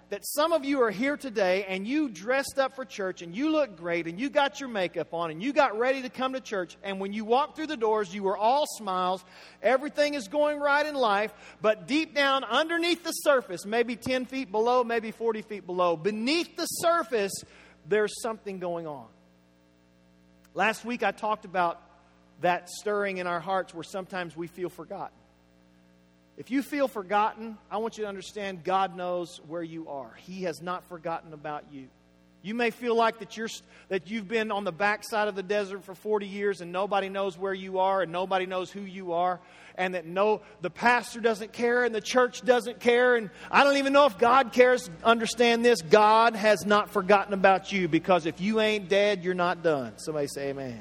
that some of you are here today and you dressed up for church and you look great and you got your makeup on and you got ready to come to church, and when you walked through the doors, you were all smiles. Everything is going right in life, but deep down underneath the surface, maybe 10 feet below, maybe 40 feet below, beneath the surface, there's something going on. Last week I talked about that stirring in our hearts where sometimes we feel forgotten. If you feel forgotten, I want you to understand God knows where you are. He has not forgotten about you. You may feel like that you've been on the backside of the desert for 40 years and nobody knows where you are and nobody knows who you are, and that the pastor doesn't care and the church doesn't care, and I don't even know if God cares. Understand this: God has not forgotten about you, because if you ain't dead, you're not done. Somebody say amen.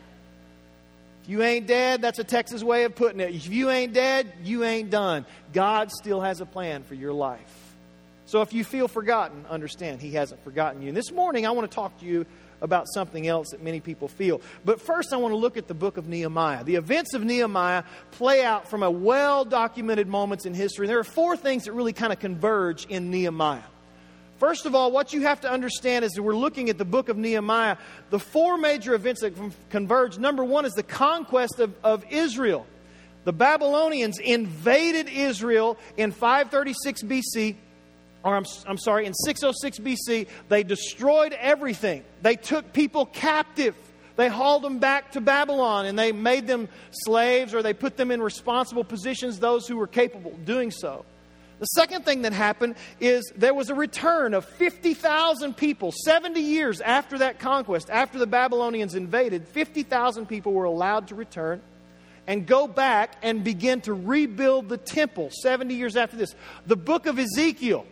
If you ain't dead, that's a Texas way of putting it. If you ain't dead, you ain't done. God still has a plan for your life. So if you feel forgotten, understand He hasn't forgotten you. And this morning, I want to talk to you about something else that many people feel. But first, I want to look at the book of Nehemiah. The events of Nehemiah play out from a well-documented moments in history. And there are 4 things that really kind of converge in Nehemiah. First of all, what you have to understand is that we're looking at the book of Nehemiah, the 4 major events that converge. Number 1 is the conquest of Israel. The Babylonians invaded Israel in 536 BC, or I'm sorry, in 606 BC. They destroyed everything. They took people captive. They hauled them back to Babylon, and they made them slaves, or they put them in responsible positions, those who were capable of doing so. The second thing that happened is there was a return of 50,000 people. 70 years after that conquest, after the Babylonians invaded, 50,000 people were allowed to return and go back and begin to rebuild the temple 70 years after this. The book of Ezekiel,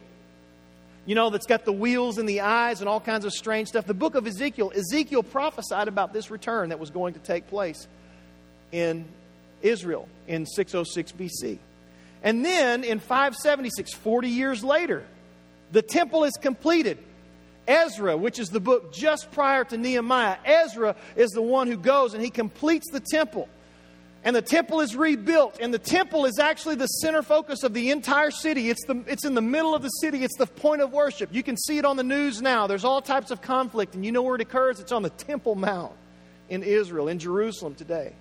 that's got the wheels and the eyes and all kinds of strange stuff. The book of Ezekiel prophesied about this return that was going to take place in Israel in 606 BC. And then in 576, 40 years later, the temple is completed. Ezra, which is the book just prior to Nehemiah, Ezra is the one who goes and he completes the temple. And the temple is rebuilt. And the temple is actually the center focus of the entire city. It's in the middle of the city. It's the point of worship. You can see it on the news now. There's all types of conflict. And you know where it occurs? It's on the Temple Mount in Israel, in Jerusalem today.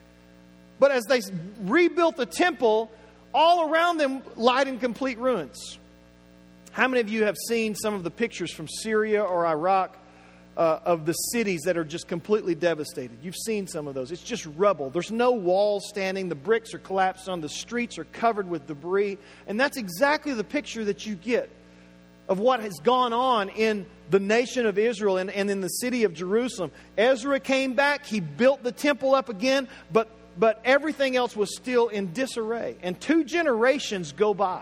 But as they rebuilt the temple, all around them lied in complete ruins. How many of you have seen some of the pictures from Syria or Iraq of the cities that are just completely devastated? You've seen some of those. It's just rubble. There's no walls standing. The bricks are collapsed on. The streets are covered with debris. And that's exactly the picture that you get of what has gone on in the nation of Israel and in the city of Jerusalem. Ezra came back. He built the temple up again, but everything else was still in disarray. And 2 generations go by.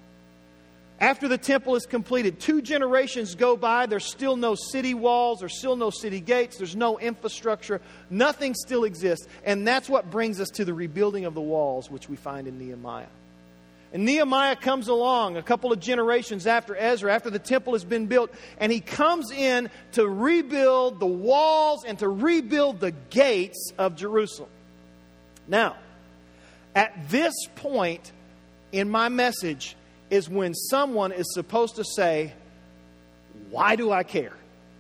After the temple is completed, 2 generations go by. There's still no city walls. There's still no city gates. There's no infrastructure. Nothing still exists. And that's what brings us to the rebuilding of the walls, which we find in Nehemiah. And Nehemiah comes along a couple of generations after Ezra, after the temple has been built, and he comes in to rebuild the walls and to rebuild the gates of Jerusalem. Now, at this point in my message is when someone is supposed to say, why do I care?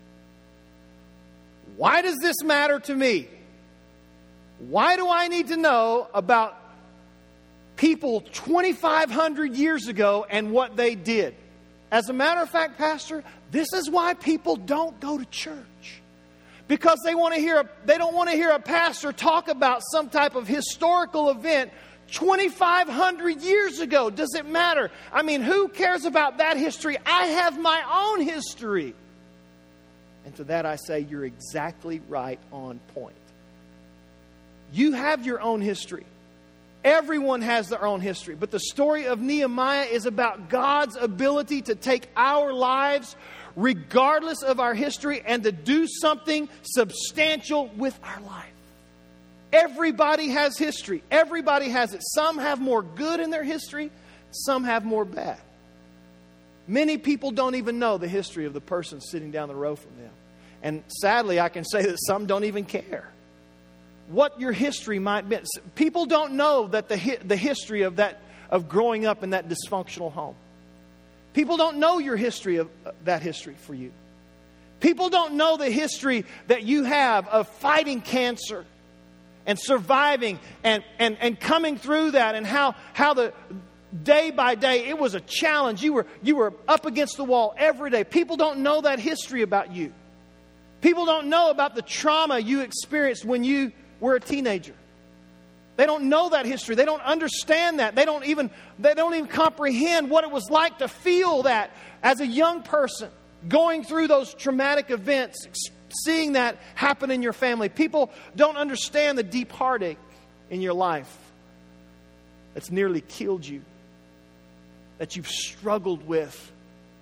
Why does this matter to me? Why do I need to know about people 2,500 years ago and what they did? As a matter of fact, Pastor, this is why people don't go to church. Because they don't want to hear a pastor talk about some type of historical event 2,500 years ago. Does it matter? I mean, who cares about that history? I have my own history. And to that I say, you're exactly right on point. You have your own history. Everyone has their own history. But the story of Nehemiah is about God's ability to take our lives, regardless of our history, and to do something substantial with our life. Everybody has history. Everybody has it. Some have more good in their history. Some have more bad. Many people don't even know the history of the person sitting down the row from them. And sadly, I can say that some don't even care what your history might be. People don't know that the history of growing up in that dysfunctional home. People don't know your history of that history for you. People don't know the history that you have of fighting cancer and surviving and coming through that, and how the day by day it was a challenge. You were up against the wall every day. People don't know that history about you. People don't know about the trauma you experienced when you were a teenager. They don't know that history. They don't understand that. They don't even comprehend what it was like to feel that as a young person, going through those traumatic events, seeing that happen in your family. People don't understand the deep heartache in your life that's nearly killed you, that you've struggled with.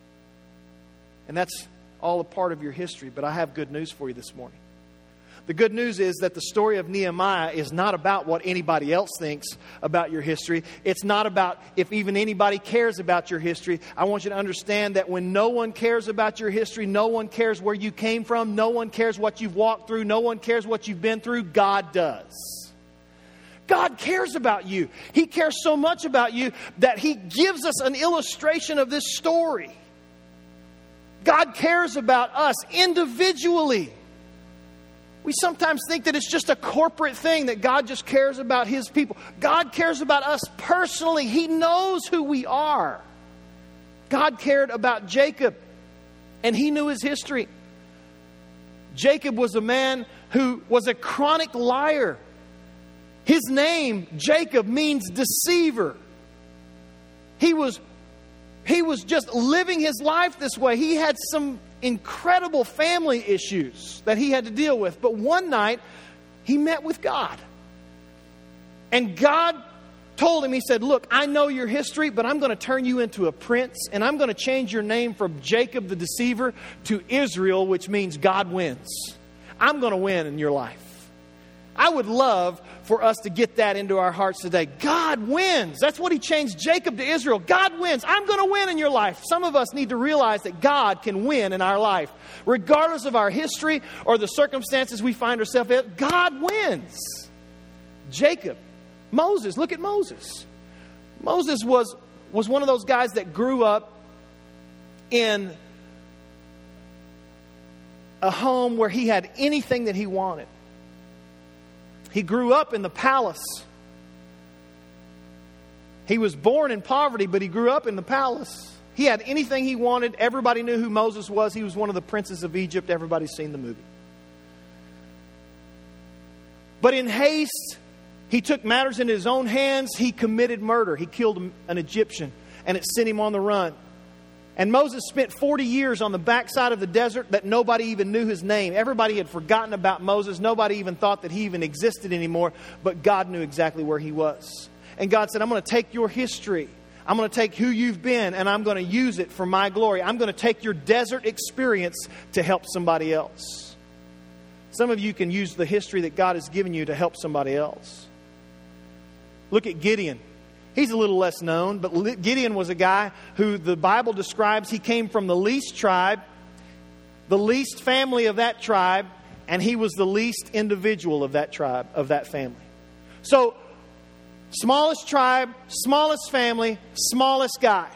And that's all a part of your history. But I have good news for you this morning. The good news is that the story of Nehemiah is not about what anybody else thinks about your history. It's not about if even anybody cares about your history. I want you to understand that when no one cares about your history, no one cares where you came from, no one cares what you've walked through, no one cares what you've been through, God does. God cares about you. He cares so much about you that He gives us an illustration of this story. God cares about us individually. We sometimes think that it's just a corporate thing, that God just cares about His people. God cares about us personally. He knows who we are. God cared about Jacob, and He knew his history. Jacob was a man who was a chronic liar. His name, Jacob, means deceiver. He was just living his life this way. He had some incredible family issues that he had to deal with. But one night, he met with God. And God told him, He said, look, I know your history, but I'm going to turn you into a prince, and I'm going to change your name from Jacob the deceiver to Israel, which means God wins. I'm going to win in your life. I would love for us to get that into our hearts today. God wins. That's what He changed Jacob to Israel. God wins. I'm going to win in your life. Some of us need to realize that God can win in our life. Regardless of our history or the circumstances we find ourselves in, God wins. Jacob. Moses. Look at Moses. Moses was one of those guys that grew up in a home where he had anything that he wanted. He grew up in the palace. He was born in poverty, but he grew up in the palace. He had anything he wanted. Everybody knew who Moses was. He was one of the princes of Egypt. Everybody's seen the movie. But in haste, he took matters into his own hands. He committed murder. He killed an Egyptian, and it sent him on the run. And Moses spent 40 years on the backside of the desert that nobody even knew his name. Everybody had forgotten about Moses. Nobody even thought that he even existed anymore. But God knew exactly where he was. And God said, I'm going to take your history. I'm going to take who you've been, and I'm going to use it for my glory. I'm going to take your desert experience to help somebody else. Some of you can use the history that God has given you to help somebody else. Look at Gideon. He's a little less known, but Gideon was a guy who the Bible describes he came from the least tribe, the least family of that tribe, and he was the least individual of that tribe, of that family. So, smallest tribe, smallest family, smallest guy.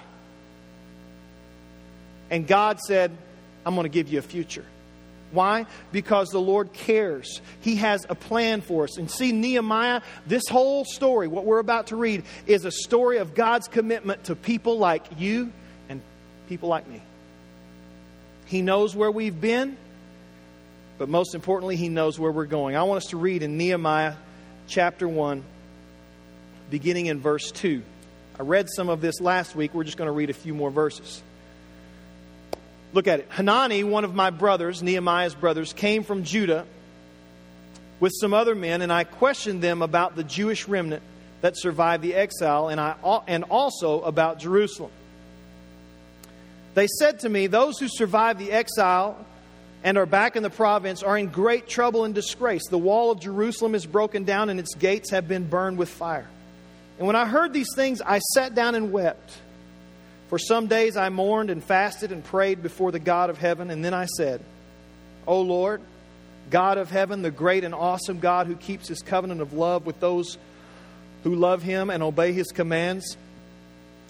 And God said, I'm going to give you a future. Why? Because the Lord cares. He has a plan for us. And see, Nehemiah, this whole story, what we're about to read, is a story of God's commitment to people like you and people like me. He knows where we've been, but most importantly, He knows where we're going. I want us to read in Nehemiah chapter 1, beginning in verse 2. I read some of this last week. We're just going to read a few more verses. Look at it. Hanani, one of my brothers, Nehemiah's brothers, came from Judah with some other men, and I questioned them about the Jewish remnant that survived the exile, and also about Jerusalem. They said to me, those who survived the exile and are back in the province are in great trouble and disgrace. The wall of Jerusalem is broken down, and its gates have been burned with fire. And when I heard these things, I sat down and wept. For some days I mourned and fasted and prayed before the God of heaven. And then I said, O Lord, God of heaven, the great and awesome God who keeps His covenant of love with those who love Him and obey His commands,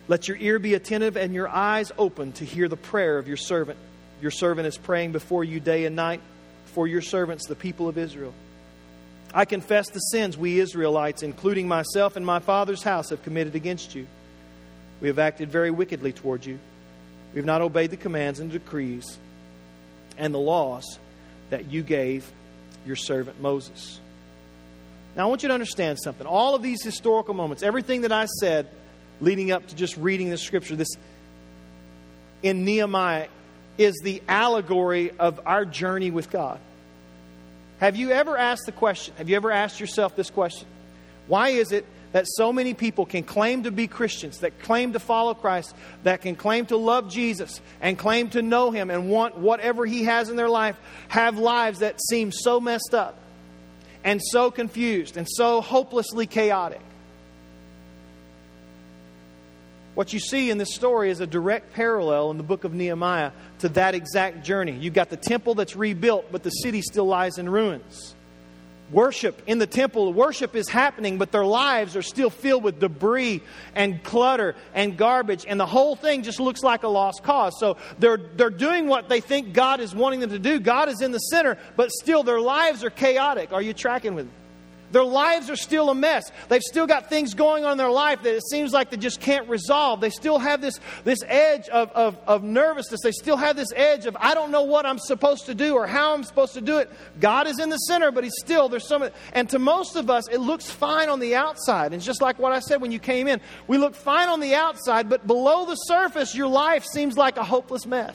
Let your ear be attentive and your eyes open to hear the prayer of your servant. Your servant is praying before you day and night for your servants, the people of Israel. I confess the sins we Israelites, including myself and my father's house, have committed against you. We have acted very wickedly toward you. We have not obeyed the commands and decrees and the laws that you gave your servant Moses. Now I want you to understand something. All of these historical moments, everything that I said leading up to just reading the scripture, this in Nehemiah, is the allegory of our journey with God. Have you ever asked the question, have you ever asked yourself this question? Why is it that so many people can claim to be Christians, that claim to follow Christ, that can claim to love Jesus and claim to know Him and want whatever He has in their life, have lives that seem so messed up and so confused and so hopelessly chaotic? What you see in this story is a direct parallel in the book of Nehemiah to that exact journey. You've got the temple that's rebuilt, but the city still lies in ruins. Worship in the temple, worship is happening, but their lives are still filled with debris and clutter and garbage, and the whole thing just looks like a lost cause. So they're doing what they think God is wanting them to do. God is in the center, but still their lives are chaotic. Are you tracking with me? Their lives are still a mess. They've still got things going on in their life that it seems like they just can't resolve. They still have this edge of nervousness. They still have this edge of, I don't know what I'm supposed to do or how I'm supposed to do it. God is in the center, but there's some, and to most of us, it looks fine on the outside. And it's just like what I said when you came in. We look fine on the outside, but below the surface, your life seems like a hopeless mess.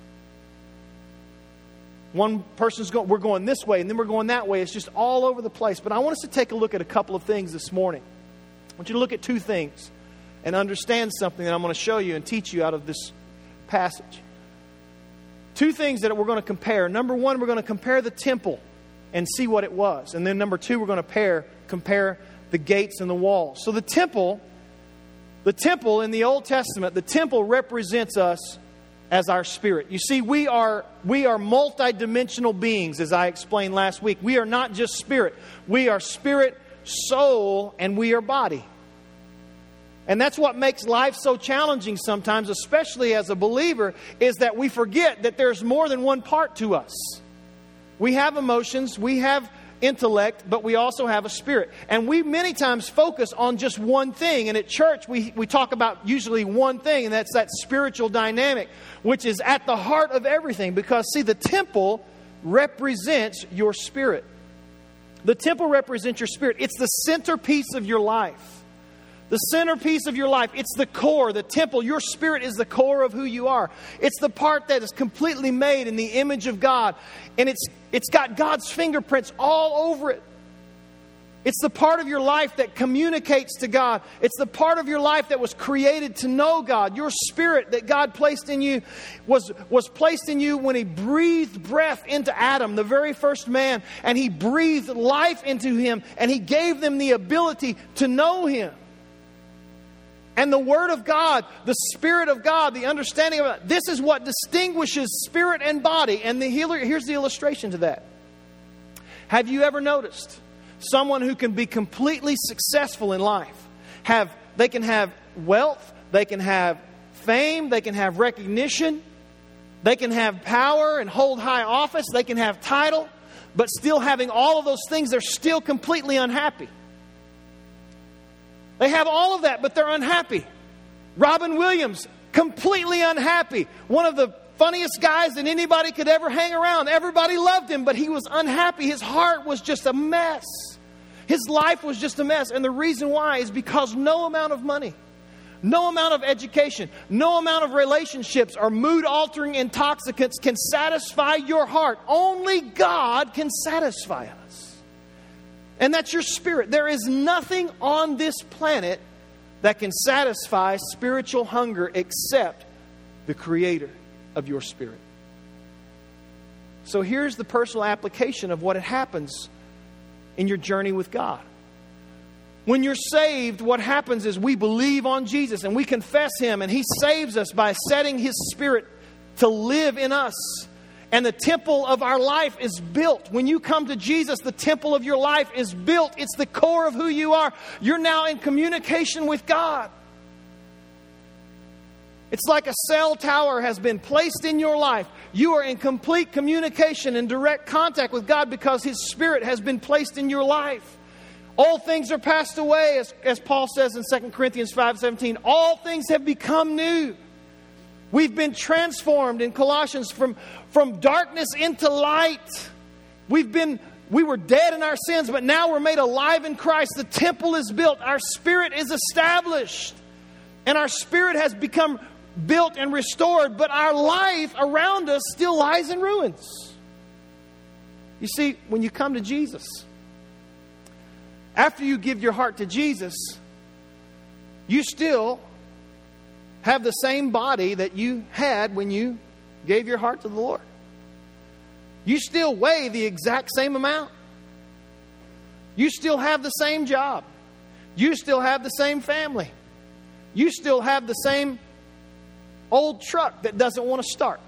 One person's going, we're going this way, and then we're going that way. It's just all over the place. But I want us to take a look at a couple of things this morning. I want you to look at two things and understand something that I'm going to show you and teach you out of this passage. Two things that we're going to compare. Number one, we're going to compare the temple and see what it was. And then number two, we're going to compare the gates and the walls. So the temple in the Old Testament, the temple represents us as our spirit. You see, we are multidimensional beings, as I explained last week. We are not just spirit. We are spirit, soul, and we are body. And that's what makes life so challenging sometimes, especially as a believer, is that we forget that there's more than one part to us. We have emotions, we have intellect, but we also have a spirit. And we many times focus on just one thing. And at church, we talk about usually one thing, and that's that spiritual dynamic, which is at the heart of everything. Because, see, the temple represents your spirit. The temple represents your spirit. It's the centerpiece of your life. The centerpiece of your life. It's the core, the temple. Your spirit is the core of who you are. It's the part that is completely made in the image of God. And it's got God's fingerprints all over it. It's the part of your life that communicates to God. It's the part of your life that was created to know God. Your spirit that God placed in you was placed in you when He breathed breath into Adam, the very first man. And He breathed life into him. And He gave them the ability to know Him. And the Word of God, the Spirit of God, the understanding of it, this is what distinguishes spirit and body. And here's the illustration to that. Have you ever noticed someone who can be completely successful in life? They can have wealth, they can have fame, they can have recognition, they can have power and hold high office, they can have title, but still having all of those things, they're still completely unhappy. They have all of that, but they're unhappy. Robin Williams, completely unhappy. One of the funniest guys that anybody could ever hang around. Everybody loved him, but he was unhappy. His heart was just a mess. His life was just a mess. And the reason why is because no amount of money, no amount of education, no amount of relationships or mood-altering intoxicants can satisfy your heart. Only God can satisfy us. And that's your spirit. There is nothing on this planet that can satisfy spiritual hunger except the Creator of your spirit. So here's the personal application of what happens in your journey with God. When you're saved, what happens is we believe on Jesus and we confess Him, and He saves us by setting His Spirit to live in us. And the temple of our life is built. When you come to Jesus, the temple of your life is built. It's the core of who you are. You're now in communication with God. It's like a cell tower has been placed in your life. You are in complete communication and direct contact with God because His Spirit has been placed in your life. Old things are passed away, as Paul says in 2 Corinthians 5:17. All things have become new. We've been transformed in Colossians from darkness into light. We were dead in our sins, but now we're made alive in Christ. The temple is built. Our spirit is established. And our spirit has become built and restored, but our life around us still lies in ruins. You see, when you come to Jesus, after you give your heart to Jesus, you still have the same body that you had when you gave your heart to the Lord. You still weigh the exact same amount. You still have the same job. You still have the same family. You still have the same old truck that doesn't want to start.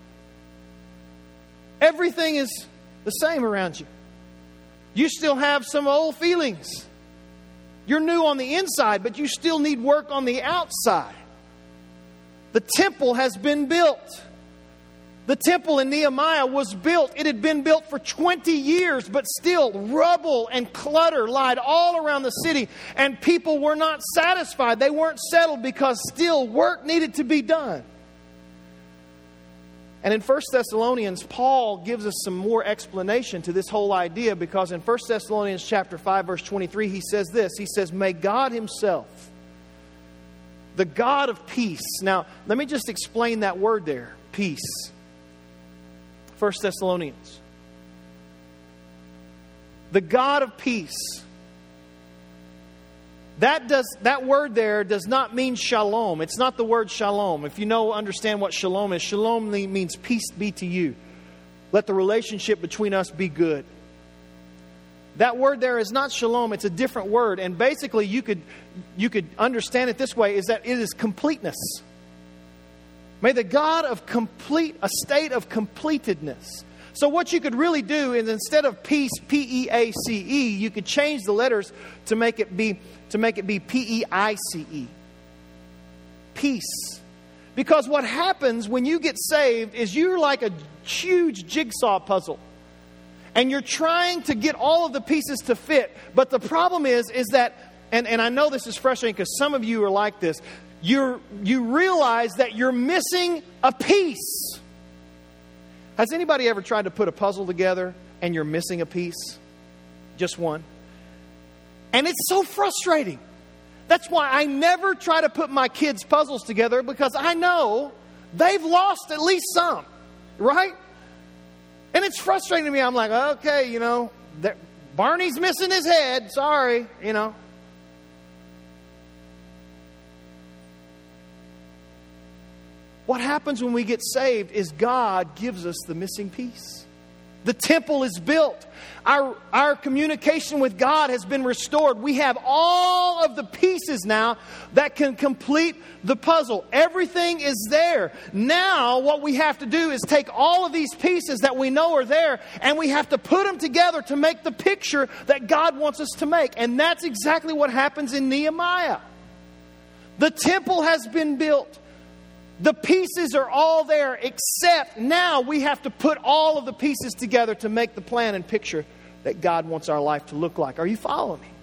Everything is the same around you. You still have some old feelings. You're new on the inside, but you still need work on the outside. The temple has been built. The temple in Nehemiah was built. It had been built for 20 years, but still rubble and clutter lied all around the city. And people were not satisfied. They weren't settled because still work needed to be done. And in 1 Thessalonians, Paul gives us some more explanation to this whole idea, because in 1 Thessalonians chapter 5, verse 23, he says this. He says, "May God Himself, the God of peace." Now, let me just explain that word there, peace. 1 Thessalonians. The God of peace. That word there does not mean shalom. It's not the word shalom. If you understand what shalom is, shalom means peace be to you. Let the relationship between us be good. That word there is not shalom. It's a different word. And basically you could understand it this way, is that it is completeness. May the God of a state of completedness. So what you could really do is, instead of peace, P-E-A-C-E, you could change the letters to make it be P-E-I-C-E. Peace. Because what happens when you get saved is you're like a huge jigsaw puzzle. And you're trying to get all of the pieces to fit. But the problem is that, and I know this is frustrating because some of you are like this, you realize that you're missing a piece. Has anybody ever tried to put a puzzle together and you're missing a piece? Just one. And it's so frustrating. That's why I never try to put my kids' puzzles together, because I know they've lost at least some, right? And it's frustrating to me. I'm like, okay, Barney's missing his head. Sorry, What happens when we get saved is God gives us the missing piece. The temple is built. Our communication with God has been restored. We have all of the pieces now that can complete the puzzle. Everything is there. Now what we have to do is take all of these pieces that we know are there, and we have to put them together to make the picture that God wants us to make. And that's exactly what happens in Nehemiah. The temple has been built. The pieces are all there, except now we have to put all of the pieces together to make the plan and picture that God wants our life to look like. Are you following me?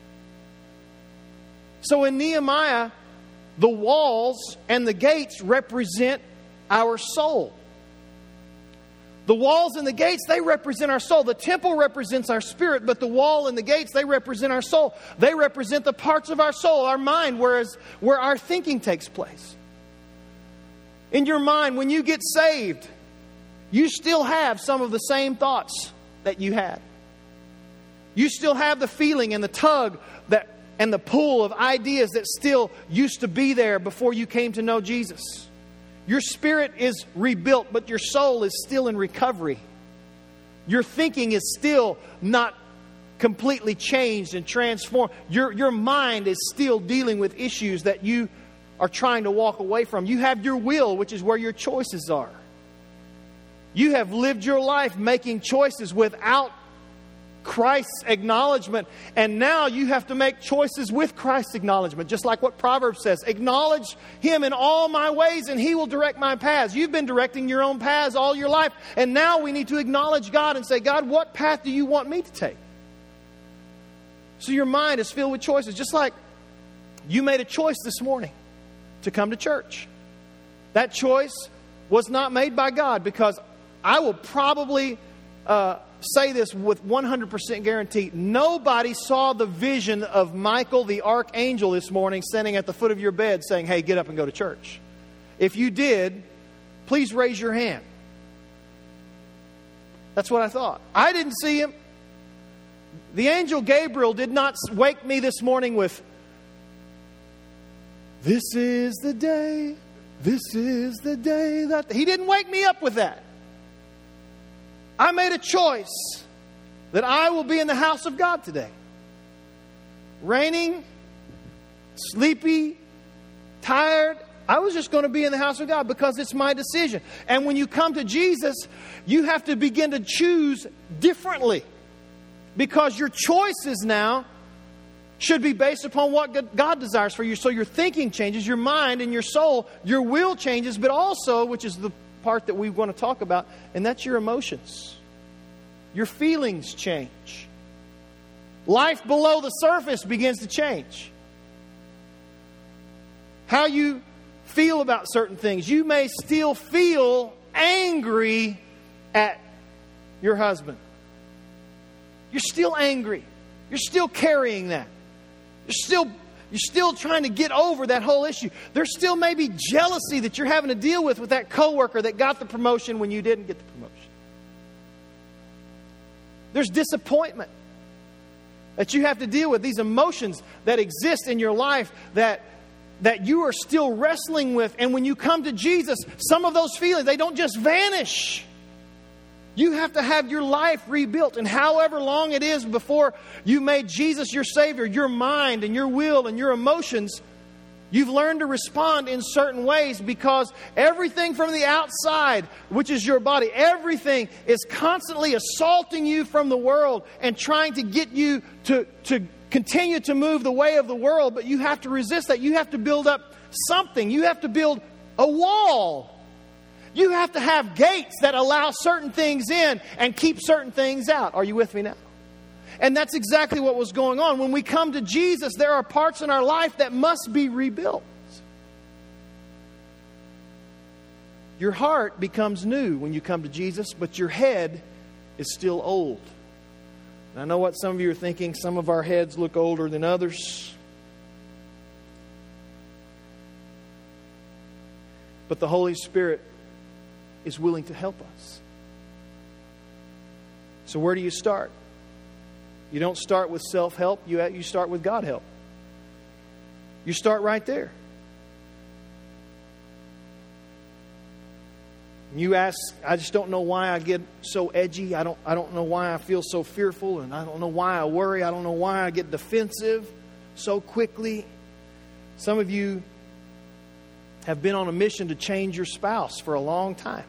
So in Nehemiah, the walls and the gates represent our soul. The walls and the gates, they represent our soul. The temple represents our spirit, but the wall and the gates, they represent our soul. They represent the parts of our soul, our mind, where our thinking takes place. In your mind, when you get saved, you still have some of the same thoughts that you had. You still have the feeling and the tug and the pull of ideas that still used to be there before you came to know Jesus. Your spirit is rebuilt, but your soul is still in recovery. Your thinking is still not completely changed and transformed. Your mind is still dealing with issues that you are trying to walk away from. You have your will, which is where your choices are. You have lived your life making choices without Christ's acknowledgement. And now you have to make choices with Christ's acknowledgement. Just like what Proverbs says, acknowledge Him in all my ways and He will direct my paths. You've been directing your own paths all your life. And now we need to acknowledge God and say, God, what path do you want me to take? So your mind is filled with choices. Just like you made a choice this morning to come to church. That choice was not made by God, because I will probably say this with 100% guarantee. Nobody saw the vision of Michael the archangel this morning standing at the foot of your bed saying, hey, get up and go to church. If you did, please raise your hand. That's what I thought. I didn't see him. The angel Gabriel did not wake me this morning with, this is the day, this is the day that... He didn't wake me up with that. I made a choice that I will be in the house of God today. Raining, sleepy, tired, I was just going to be in the house of God because it's my decision. And when you come to Jesus, you have to begin to choose differently, because your choices now should be based upon what God desires for you. So your thinking changes, your mind and your soul, your will changes, but also, which is the part that we want to talk about, and that's your emotions. Your feelings change. Life below the surface begins to change. How you feel about certain things. You may still feel angry at your husband. You're still angry. You're still carrying that. You're still trying to get over that whole issue. There still may be jealousy that you're having to deal with that coworker that got the promotion when you didn't get the promotion. There's disappointment that you have to deal with. These emotions that exist in your life that you are still wrestling with. And when you come to Jesus, some of those feelings, they don't just vanish. You have to have your life rebuilt. And however long it is before you made Jesus your Savior, your mind and your will and your emotions, you've learned to respond in certain ways, because everything from the outside, which is your body, everything is constantly assaulting you from the world and trying to get you to continue to move the way of the world. But you have to resist that. You have to build up something. You have to build a wall. You have to have gates that allow certain things in and keep certain things out. Are you with me now? And that's exactly what was going on. When we come to Jesus, there are parts in our life that must be rebuilt. Your heart becomes new when you come to Jesus, but your head is still old. And I know what some of you are thinking. Some of our heads look older than others. But the Holy Spirit is willing to help us. So where do you start? You don't start with self-help. You start with God help. You start right there. You ask, I just don't know why I get so edgy. I don't know why I feel so fearful, and I don't know why I worry. I don't know why I get defensive so quickly. Some of you have been on a mission to change your spouse for a long time.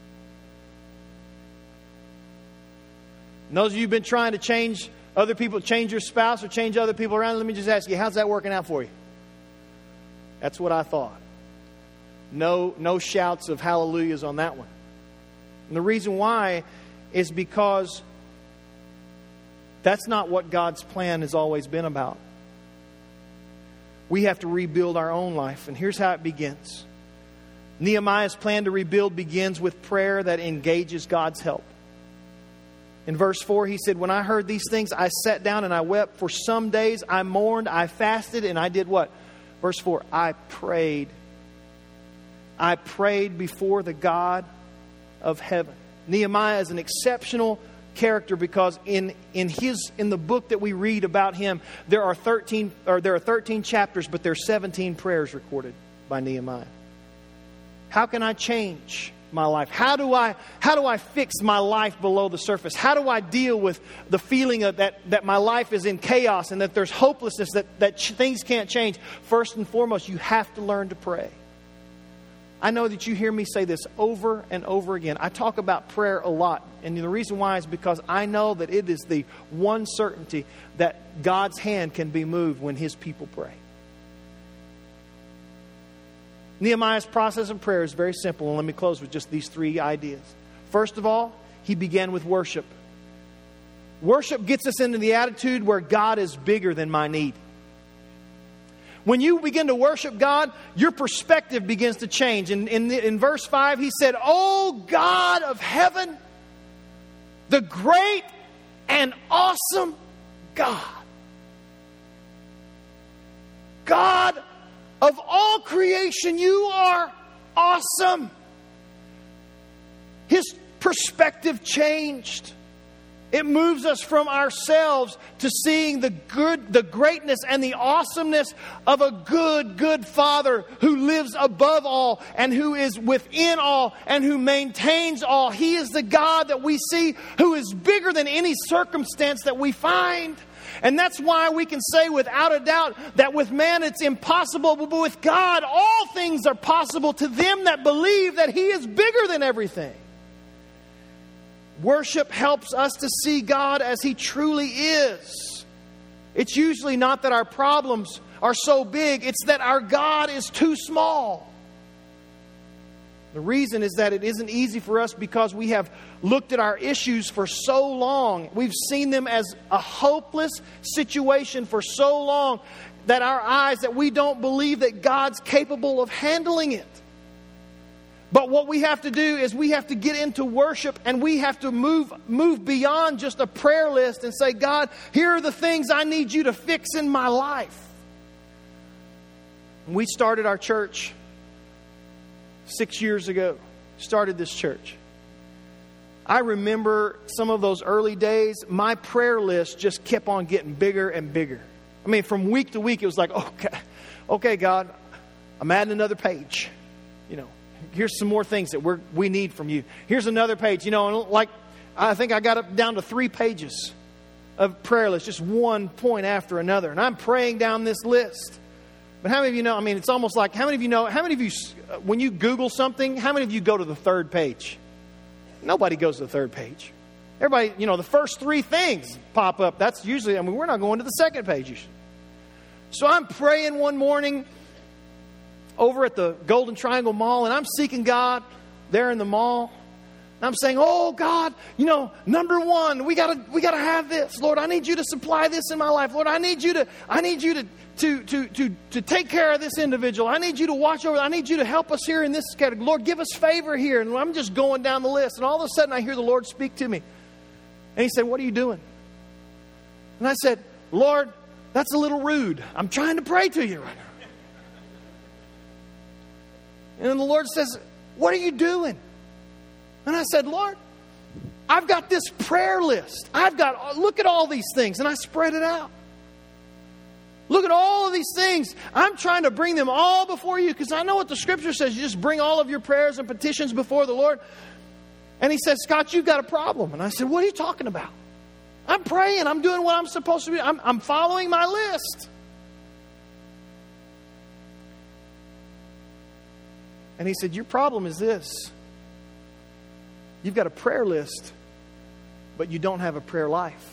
And those of you who've been trying to change other people, change your spouse or change other people around, let me just ask you, how's that working out for you? That's what I thought. No shouts of hallelujahs on that one. And the reason why is because that's not what God's plan has always been about. We have to rebuild our own life. And here's how it begins. Nehemiah's plan to rebuild begins with prayer that engages God's help. In verse 4, he said, when I heard these things, I sat down and I wept. For some days I mourned, I fasted, and I did what? Verse 4, I prayed. I prayed before the God of heaven. Nehemiah is an exceptional character because in the book that we read about him, there are 13 chapters, but there are 17 prayers recorded by Nehemiah. How can I change my life? How do I fix my life below the surface? How do I deal with the feeling of that my life is in chaos and that there's hopelessness, that things can't change? First and foremost, you have to learn to pray. I know that you hear me say this over and over again. I talk about prayer a lot. And the reason why is because I know that it is the one certainty that God's hand can be moved when His people pray. Nehemiah's process of prayer is very simple. And let me close with just these three ideas. First of all, he began with worship. Worship gets us into the attitude where God is bigger than my need. When you begin to worship God, your perspective begins to change. In verse 5, he said, "O God of heaven, the great and awesome God. God of all creation, you are awesome." His perspective changed. It moves us from ourselves to seeing the greatness and the awesomeness of a good Father who lives above all and who is within all and who maintains all. He is the God that we see who is bigger than any circumstance that we find. And that's why we can say without a doubt that with man it's impossible, but with God all things are possible to them that believe that He is bigger than everything. Worship helps us to see God as He truly is. It's usually not that our problems are so big, it's that our God is too small. The reason is that it isn't easy for us because we have looked at our issues for so long. We've seen them as a hopeless situation for so long that our eyes, that we don't believe that God's capable of handling it. But what we have to do is we have to get into worship and we have to move beyond just a prayer list and say, God, here are the things I need you to fix in my life. We started our church 6 years ago. Started this church. I remember some of those early days, my prayer list just kept on getting bigger and bigger. I mean, from week to week, it was like, okay, God, I'm adding another page. Here's some more things that we need from you. Here's another page. Like I think I got up down to 3 pages of prayer list, just one point after another. And I'm praying down this list. But how many of you know, it's almost like, how many of you, when you Google something, how many of you go to the 3rd page? Nobody goes to the 3rd page. Everybody, the first 3 things pop up. That's usually, we're not going to the 2nd page usually. So I'm praying one morning over at the Golden Triangle Mall, and I'm seeking God there in the mall. And I'm saying, oh God, number one, we gotta have this. Lord, I need you to supply this in my life. Lord, I need you to take care of this individual. I need you to watch over. I need you to help us here in this category. Lord, give us favor here. And I'm just going down the list. And all of a sudden I hear the Lord speak to me. And He said, what are you doing? And I said, Lord, that's a little rude. I'm trying to pray to you right now. And the Lord says, what are you doing? And I said, Lord, I've got this prayer list. Look at all these things. And I spread it out. Look at all of these things. I'm trying to bring them all before you because I know what the Scripture says. You just bring all of your prayers and petitions before the Lord. And He said, Scott, you've got a problem. And I said, what are you talking about? I'm praying. I'm doing what I'm supposed to do. I'm following my list. And He said, your problem is this. You've got a prayer list, but you don't have a prayer life.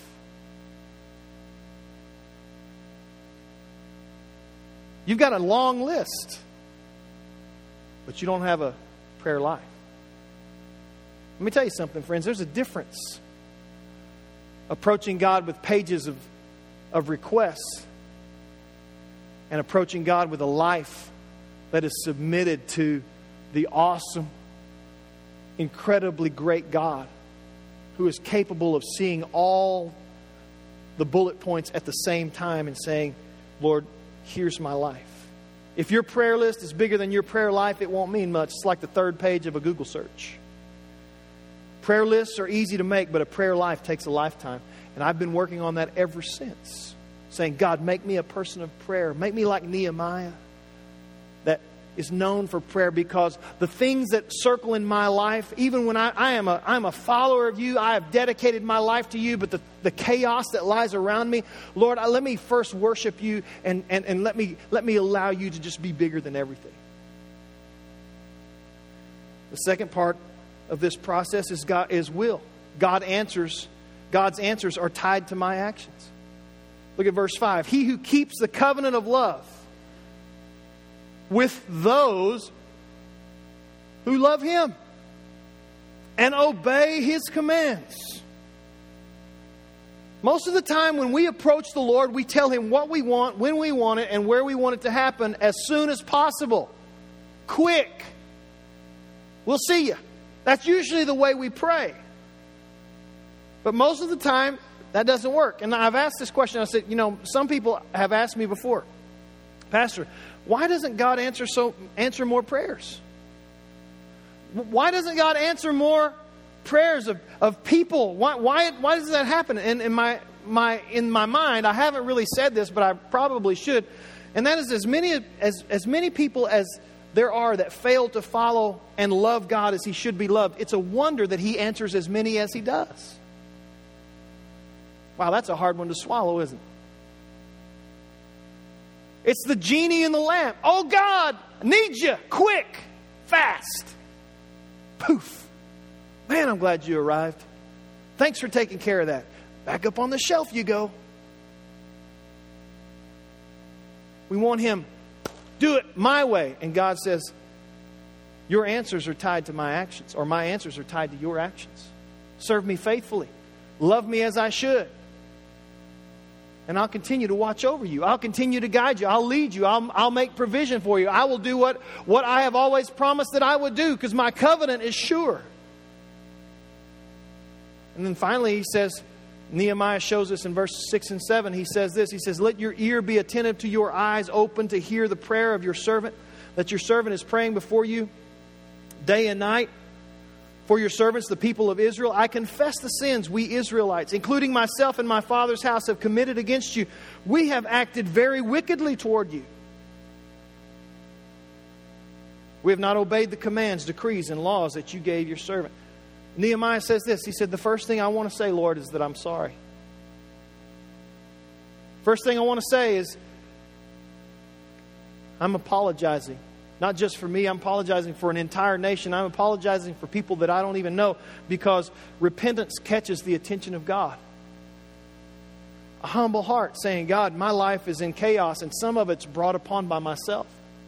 You've got a long list, but you don't have a prayer life. Let me tell you something, friends. There's a difference approaching God with pages of requests and approaching God with a life that is submitted to the awesome, incredibly great God who is capable of seeing all the bullet points at the same time and saying, Lord, here's my life. If your prayer list is bigger than your prayer life, it won't mean much. It's like the 3rd page of a Google search. Prayer lists are easy to make, but a prayer life takes a lifetime. And I've been working on that ever since. Saying, God, make me a person of prayer. Make me like Nehemiah, that is known for prayer, because the things that circle in my life, even when I'm a follower of you, I have dedicated my life to you, but the chaos that lies around me, Lord, let me first worship you and let me allow you to just be bigger than everything. The second part of this process is will. God's answers are tied to my actions. Look at verse 5. He who keeps the covenant of love with those who love Him and obey His commands. Most of the time when we approach the Lord, we tell Him what we want, when we want it, and where we want it to happen as soon as possible. Quick. We'll see you. That's usually the way we pray. But most of the time, that doesn't work. And I've asked this question. I said, some people have asked me before, Pastor, why doesn't God answer more prayers? Why doesn't God answer more prayers of people? Why does that happen? And in my mind, I haven't really said this, but I probably should. And that is as many people as there are that fail to follow and love God as He should be loved. It's a wonder that He answers as many as He does. Wow, that's a hard one to swallow, isn't it? It's the genie in the lamp. Oh God, I need you, quick, fast. Poof. Man, I'm glad you arrived. Thanks for taking care of that. Back up on the shelf you go. We want Him, do it my way. And God says, your answers are tied to my actions, or my answers are tied to your actions. Serve me faithfully. Love me as I should. And I'll continue to watch over you. I'll continue to guide you. I'll lead you. I'll make provision for you. I will do what I have always promised that I would do, because my covenant is sure. And then finally he says, Nehemiah shows us in verses 6 and 7, he says this, he says, let your ear be attentive to your eyes open to hear the prayer of your servant, that your servant is praying before you day and night. For your servants, the people of Israel, I confess the sins we Israelites, including myself and my father's house, have committed against you. We have acted very wickedly toward you. We have not obeyed the commands, decrees, and laws that you gave your servant. Nehemiah says this. He said, the first thing I want to say, Lord, is that I'm sorry. First thing I want to say is I'm apologizing. Not just for me, I'm apologizing for an entire nation. I'm apologizing for people that I don't even know, because repentance catches the attention of God. A humble heart saying, God, my life is in chaos and some of it's brought upon by myself.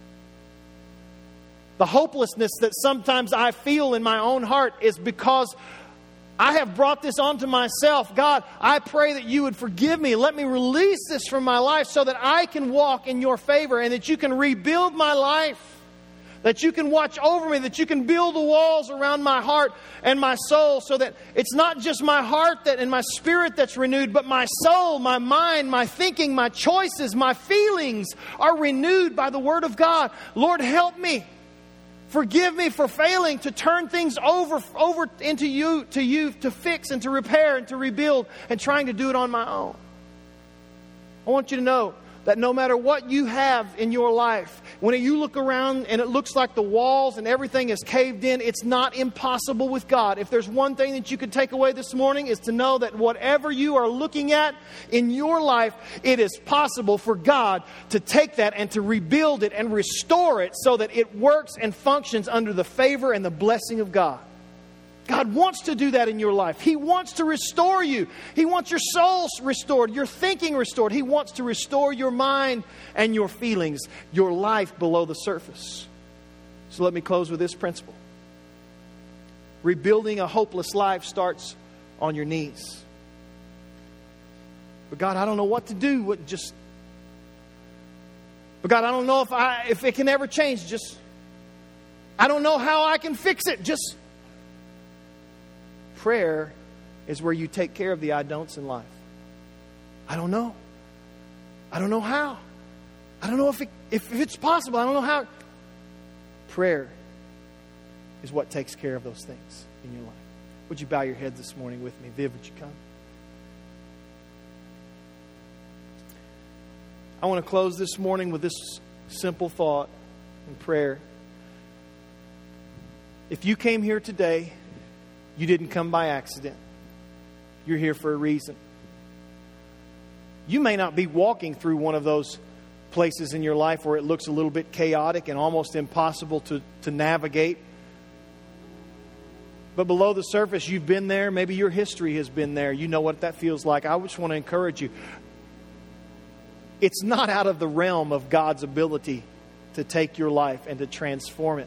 The hopelessness that sometimes I feel in my own heart is because I have brought this onto myself. God, I pray that you would forgive me. Let me release this from my life so that I can walk in your favor and that you can rebuild my life. That you can watch over me, that you can build the walls around my heart and my soul, so that it's not just my heart and my spirit that's renewed, but my soul, my mind, my thinking, my choices, my feelings are renewed by the Word of God. Lord, help me. Forgive me for failing to turn things over into you to fix and to repair and to rebuild and trying to do it on my own. I want you to know that no matter what you have in your life, when you look around and it looks like the walls and everything is caved in, it's not impossible with God. If there's one thing that you could take away this morning, is to know that whatever you are looking at in your life, it is possible for God to take that and to rebuild it and restore it so that it works and functions under the favor and the blessing of God. God wants to do that in your life. He wants to restore you. He wants your soul restored, your thinking restored. He wants to restore your mind and your feelings, your life below the surface. So let me close with this principle. Rebuilding a hopeless life starts on your knees. But God, I don't know what to do. But God, I don't know if it can ever change. I don't know how I can fix it. Prayer is where you take care of the I don'ts in life. I don't know. I don't know how. I don't know if it's possible. I don't know how. Prayer is what takes care of those things in your life. Would you bow your heads this morning with me? Viv, would you come? I want to close this morning with this simple thought in prayer. If you came here today, you didn't come by accident. You're here for a reason. You may not be walking through one of those places in your life where it looks a little bit chaotic and almost impossible to navigate. But below the surface, you've been there. Maybe your history has been there. You know what that feels like. I just want to encourage you. It's not out of the realm of God's ability to take your life and to transform it.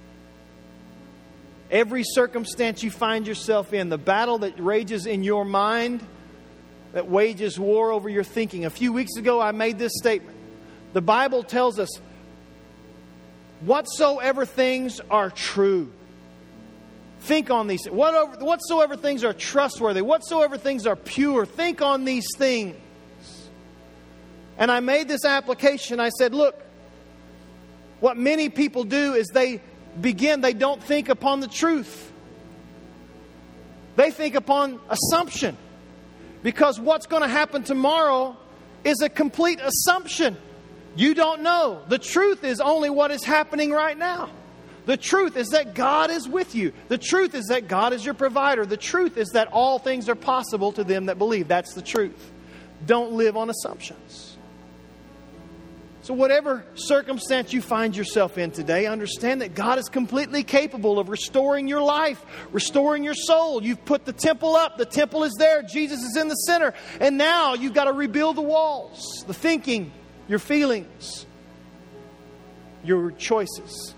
Every circumstance you find yourself in, the battle that rages in your mind, that wages war over your thinking. A few weeks ago, I made this statement. The Bible tells us, whatsoever things are true. Think on these. Whatsoever things are trustworthy. Whatsoever things are pure. Think on these things. And I made this application. I said, look, what many people do is they don't think upon the truth. They think upon assumption. Because what's going to happen tomorrow is a complete assumption. You don't know. The truth is only what is happening right now. The truth is that God is with you. The truth is that God is your provider. The truth is that all things are possible to them that believe. That's the truth. Don't live on assumptions. So whatever circumstance you find yourself in today, understand that God is completely capable of restoring your life, restoring your soul. You've put the temple up. The temple is there. Jesus is in the center. And now you've got to rebuild the walls, the thinking, your feelings, your choices.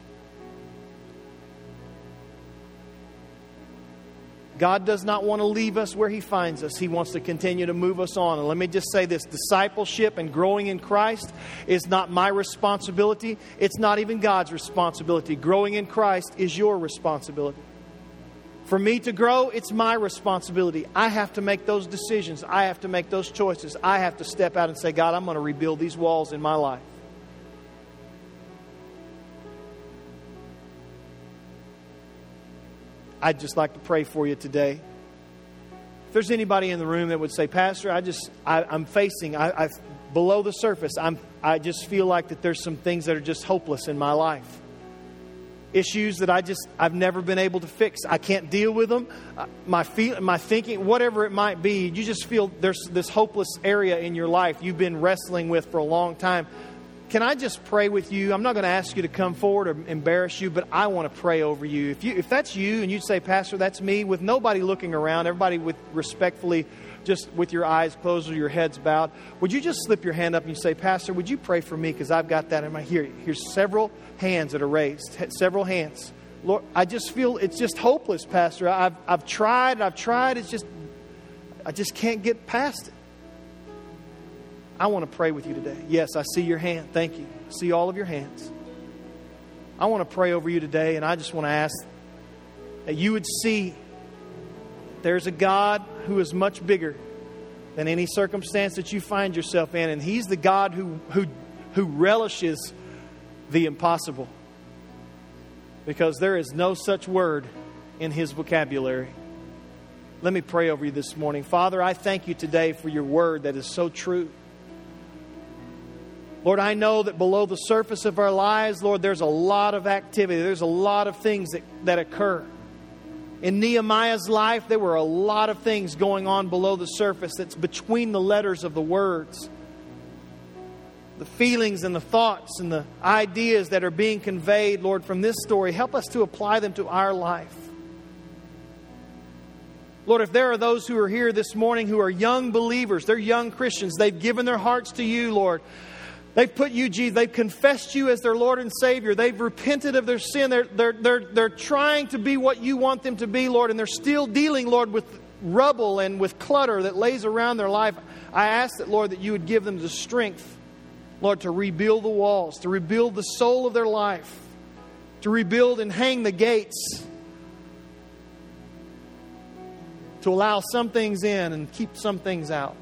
God does not want to leave us where He finds us. He wants to continue to move us on. And let me just say this. Discipleship and growing in Christ is not my responsibility. It's not even God's responsibility. Growing in Christ is your responsibility. For me to grow, it's my responsibility. I have to make those decisions. I have to make those choices. I have to step out and say, God, I'm going to rebuild these walls in my life. I'd just like to pray for you today. If there's anybody in the room that would say, Pastor, I'm facing below the surface. I just feel like that there's some things that are just hopeless in my life. Issues that I've never been able to fix. I can't deal with them. My thinking, whatever it might be, you just feel there's this hopeless area in your life you've been wrestling with for a long time. Can I just pray with you? I'm not going to ask you to come forward or embarrass you, but I want to pray over you. If that's you and you say, Pastor, that's me, with nobody looking around, everybody with respectfully, just with your eyes closed or your heads bowed, would you just slip your hand up and you say, Pastor, would you pray for me? Because I've got that in my here. Here's several hands that are raised. Several hands. Lord, I just feel it's just hopeless, Pastor. I've tried. I just can't get past it. I want to pray with you today. Yes, I see your hand. Thank you. I see all of your hands. I want to pray over you today, and I just want to ask that you would see there's a God who is much bigger than any circumstance that you find yourself in, and He's the God who relishes the impossible, because there is no such word in His vocabulary. Let me pray over you this morning. Father, I thank you today for your word that is so true. Lord, I know that below the surface of our lives, Lord, there's a lot of activity. There's a lot of things that occur. In Nehemiah's life, there were a lot of things going on below the surface that's between the letters of the words. The feelings and the thoughts and the ideas that are being conveyed, Lord, from this story, help us to apply them to our life. Lord, if there are those who are here this morning who are young believers, they're young Christians, they've given their hearts to you, Lord. They've put you, Jesus. They've confessed you as their Lord and Savior. They've repented of their sin. They're trying to be what you want them to be, Lord, and they're still dealing, Lord, with rubble and with clutter that lays around their life. I ask that, Lord, that you would give them the strength, Lord, to rebuild the walls, to rebuild the soul of their life, to rebuild and hang the gates, to allow some things in and keep some things out.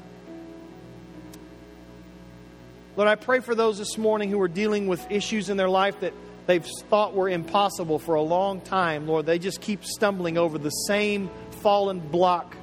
Lord, I pray for those this morning who are dealing with issues in their life that they've thought were impossible for a long time. Lord, they just keep stumbling over the same fallen block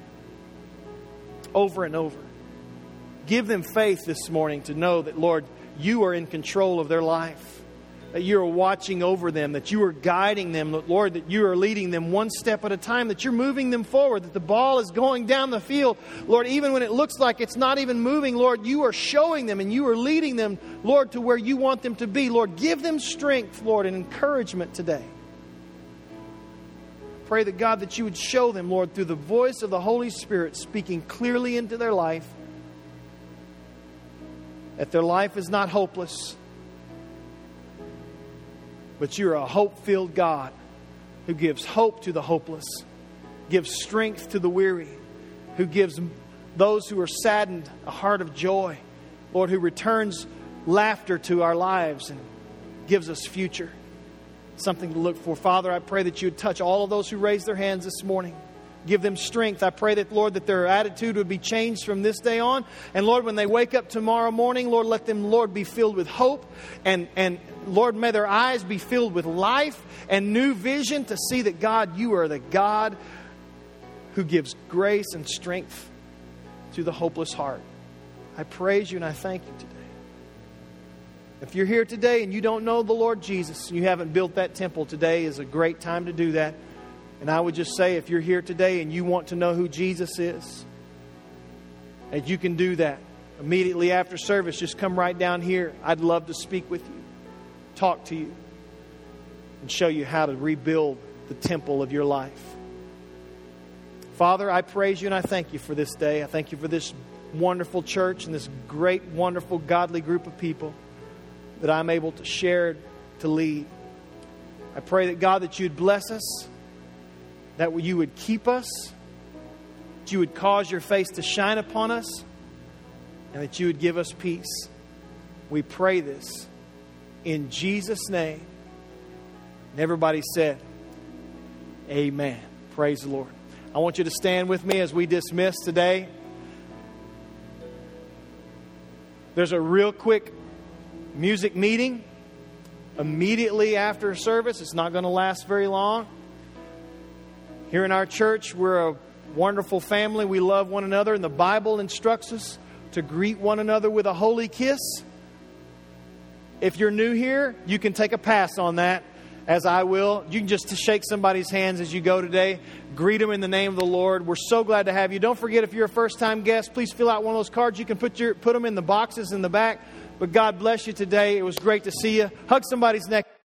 over and over. Give them faith this morning to know that, Lord, you are in control of their life, that you are watching over them, that you are guiding them, Lord, that you are leading them one step at a time, that you're moving them forward, that the ball is going down the field. Lord, even when it looks like it's not even moving, Lord, you are showing them and you are leading them, Lord, to where you want them to be. Lord, give them strength, Lord, and encouragement today. Pray that, God, that you would show them, Lord, through the voice of the Holy Spirit speaking clearly into their life, that their life is not hopeless, but you're a hope-filled God who gives hope to the hopeless, gives strength to the weary, who gives those who are saddened a heart of joy, Lord, who returns laughter to our lives and gives us future, something to look for. Father, I pray that you would touch all of those who raised their hands this morning. Give them strength. I pray that, Lord, that their attitude would be changed from this day on. And, Lord, when they wake up tomorrow morning, Lord, let them, Lord, be filled with hope. And Lord, may their eyes be filled with life and new vision to see that, God, you are the God who gives grace and strength to the hopeless heart. I praise you and I thank you today. If you're here today and you don't know the Lord Jesus, and you haven't built that temple, today is a great time to do that. And I would just say, if you're here today and you want to know who Jesus is, and you can do that immediately after service, just come right down here. I'd love to speak with you, talk to you, and show you how to rebuild the temple of your life. Father, I praise you and I thank you for this day. I thank you for this wonderful church and this great, wonderful, godly group of people that I'm able to share, to lead. I pray that, God, that you'd bless us, that you would keep us, that you would cause your face to shine upon us, and that you would give us peace. We pray this in Jesus' name. And everybody said, amen. Praise the Lord. I want you to stand with me as we dismiss today. There's a real quick music meeting immediately after service. It's not going to last very long. Here in our church, we're a wonderful family. We love one another, and the Bible instructs us to greet one another with a holy kiss. If you're new here, you can take a pass on that, as I will. You can just shake somebody's hands as you go today. Greet them in the name of the Lord. We're so glad to have you. Don't forget, if you're a first-time guest, please fill out one of those cards. You can put them in the boxes in the back. But God bless you today. It was great to see you. Hug somebody's neck.